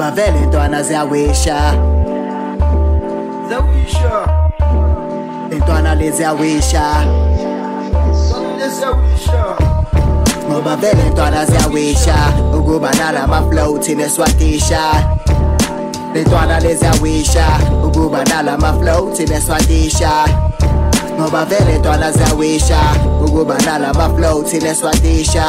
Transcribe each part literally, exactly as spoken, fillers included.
ngoba vele intwana ziyawisha Zawisha intwana lezi ziyawisha Zawisha ngoba vele intwana ziyawisha ukuba nalama flow thina swatisha intwana lezi ziyawisha ukuba nalama flow thina swatisha ngoba vele intwana ziyawisha ukuba nalama flow thina swatisha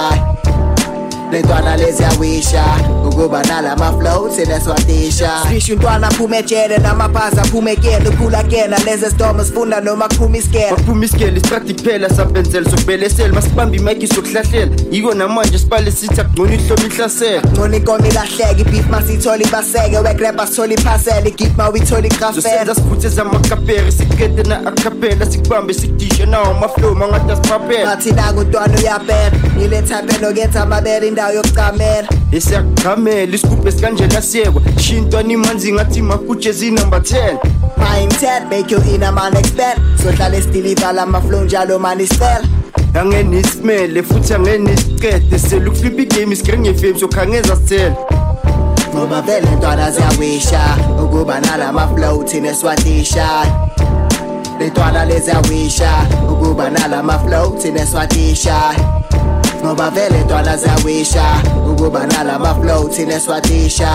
lentwana lezi ziyawisha ukuba nalama flow thina swatisha swisha intwana phume ejele namaphaza phume kele ukhula kena lezi zidomo sifunda noma kuphuma iskele Waphuma iskele istrati phela sabenzela sokubelesela masibamba imike sokuhlahlela yiko namanje sibale sithi akungcono ihlobo ihlasela ngcono inkomo ilahleke ibeef masithola ibaseke wegrabha sithola iphasela igip mawithola igrafela sosenza siphuthe zamakapere siqede na acapella sikubambe sikudishe nawo amaflow mangathi asiphaphela bathi nangu intwana uyabhela niletha phela oketha amabele indawo yokucamela esiyaqhamela isigubhu esikanjena siyekwa shintwana imanzi ngathi mafutshe zinumber ten mindset make you in a man expert so hlale sideliver lama flow njalo mani sicela angene isimele futhi angene isiqede selukuflipa igame isikringe F M sokhangeza sithela ngoba vele intwana ziyawisha ukuba nalama flow thina swatisha lentwana lezi ziyawisha ukuba nalama flow thina swatisha ngoba vele intwana ziyawisha ukuba nalama flow thina swatisha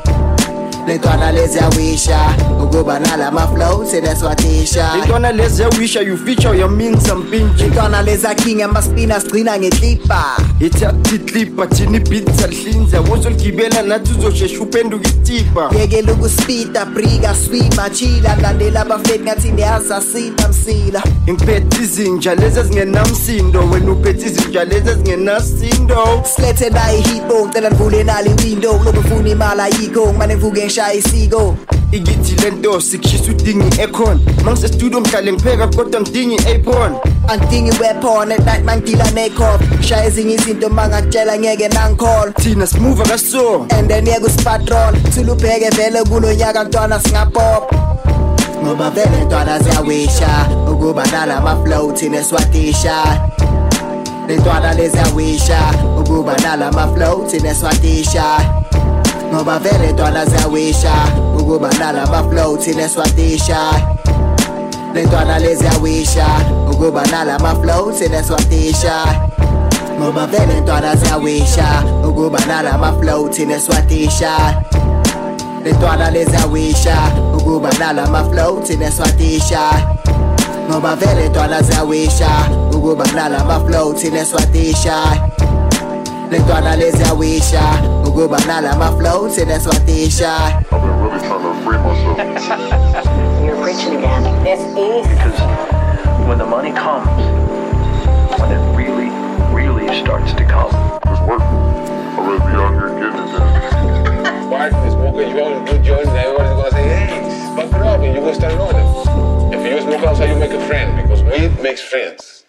lentwana lezi ziyawisha ukuba nalama flow thina swatisha lentwana lezi ziyawisha you feature uyaminza mpintshe intwana lezi aking amaspina sigcina ngeklipa ithatha iklipa thina ibhithi alihlinza wosoligibela nathi uzoshesha uphenduka isitipa yekela ukuspida brika swima chila landela abafeti ngathi ndiyazasinda msila ngiphethe izinja lezi ezingenamsindo wena uphethe izinja lezi ezingenasindo silethe nayi hipo ngicela nivule nali window lokufuna imali ayikho ngimane ngivuke ngishaya isiko igithi lento sikushisa udingi aircon mangisestudio mhlale ngipheka kodwa ngidingi apron angidingi weapon at night mangidila necof shaya ezinye izinto mangakutshela ngeke nangicall thina simuva kaso and then yeke usipatrol thulubheke vele kulo nyaka ntwana singapop ngoba vele ntwana ziyawisha ukuba nalama flow thina swatisha lentwana lezi ziyawisha ukuba nalama flow thina swatisha ngoba vele intwana ziyawisha ukuba nalama flow thina swatisha lentwana lezi ziyawisha ukuba nalama flow thina swatisha ngoba vele intwana ziyawisha ukuba nalama flow thina swatisha lentwana lezi ziyawisha ukuba nalama flow thina swatisha ngoba vele intwana ziyawisha ukuba nalama flow thina swatisha lentwana lezi ziyawisha ukuba nalama flow thina swatisha I've been really trying to free myself. You're preaching again. This is Because when the money comes, when it really, really starts to come, It's working. I'd rather be out here getting it than Why is smoker? You always do joints and everybody's gonna say, hey, fuck it up, and you're gonna start knowing them. If you smoke outside, you make a friend because weed makes friends.